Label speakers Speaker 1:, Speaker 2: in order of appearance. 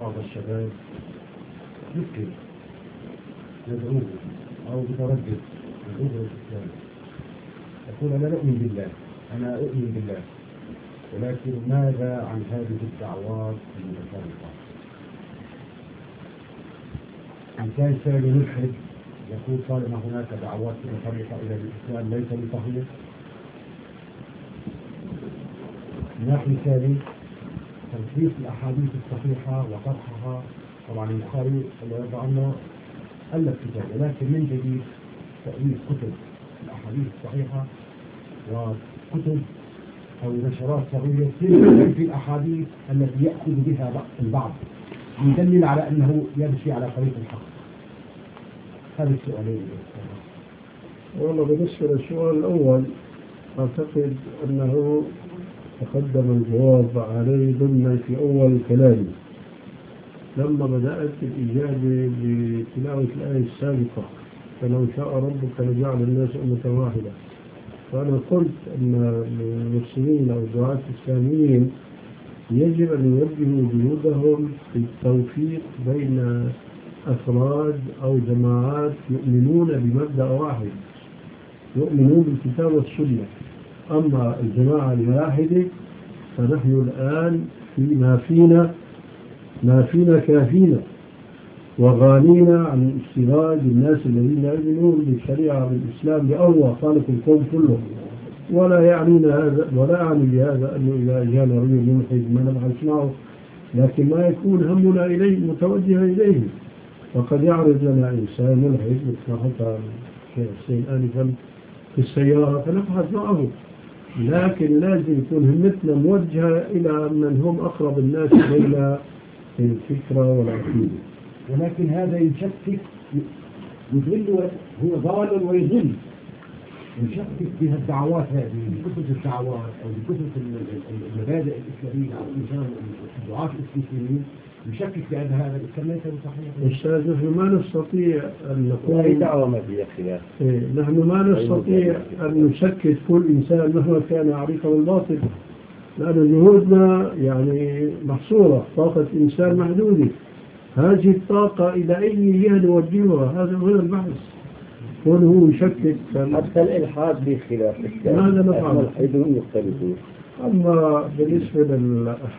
Speaker 1: بعض الشباب يسكت يدعوه أو بتردد يدعوه الإسلام، يقول أنا أؤمن بالله، أنا أؤمن بالله، ولكن ماذا عن هذه الدعوات المتفرقة؟ إن كان سامي ملحد يقول طالما هناك دعوات متفرقة إلى الإسلام ليس بصحيح. ناحية ثانية تلخيص الأحاديث الصحيحة وطرحها، طبعا البخاري الله يرضى عنه ألف كتاب، ولكن من جديد تأليف كتب الأحاديث الصحيحة وكتب أو نشرات صغيرة في الأحاديث التي يأخذ بها البعض يدلل على أنه يمشي على طريق الحق. هذا السؤالين.
Speaker 2: والله بالنسبة للسؤال الأول أعتقد أنه تقدم الجواب عليه ضمن في أول كلامي لما بدأت الإجابة بتلاوة الآية السابقة، فلو شاء ربك لجعل الناس أمة واحدة. فأنا قلت أن المسلمين أو الدعاة الإسلاميين يجب أن يوجهوا جهودهم في التوفيق بين أفراد أو جماعات يؤمنون بمبدأ واحد، يؤمنون بالكتاب والسنة. أما الجماعة الملاحدة فنحن الآن في ما فينا كافينا وغانينا عن استغلال الناس الذين يؤمنون بالشريعة بالإسلام بأول خالق الكون كله. ولا يعنينا هذا ولا أعني بهذا أنه إذا جاءنا رجل ملحد ما نبحث معه، لكن ما يكون همنا إليه متوجه إليه. وقد يعرض لنا إنسان ملحد مثل ما حكى الشيخ حسين آنفا في السيارة فنبحث معه، لكن لازم يكون همتنا موجهة إلى من هم أقرب الناس إلينا في الفكرة والعقيدة.
Speaker 1: ولكن هذا يشكك، يضل، هو ضال ويضل، يشكك بها الدعوات هذه بكتب الدعوات أو بكتب المبادئ الإسلامية أو الدعاة الإسلاميين، يشكك بأن هذا الإسلام ليس بصحيح.
Speaker 2: أستاذ نحن ما نستطيع أن نقول
Speaker 3: أي دعوة ما فيها خلاف.
Speaker 2: نحن ما نستطيع أن نشكك كل إنسان مهما كان عريقا بالباطل، لأن جهودنا يعني محصورة، طاقة إنسان محدودة. هذه الطاقة إلى أي جهة نوجهها؟ هذا هو البحث. كونه يشكك
Speaker 3: حتى الإلحاد بخلاف
Speaker 2: ماذا نفعل؟
Speaker 3: الإلحاد مختلفون.
Speaker 2: أما بالنسبة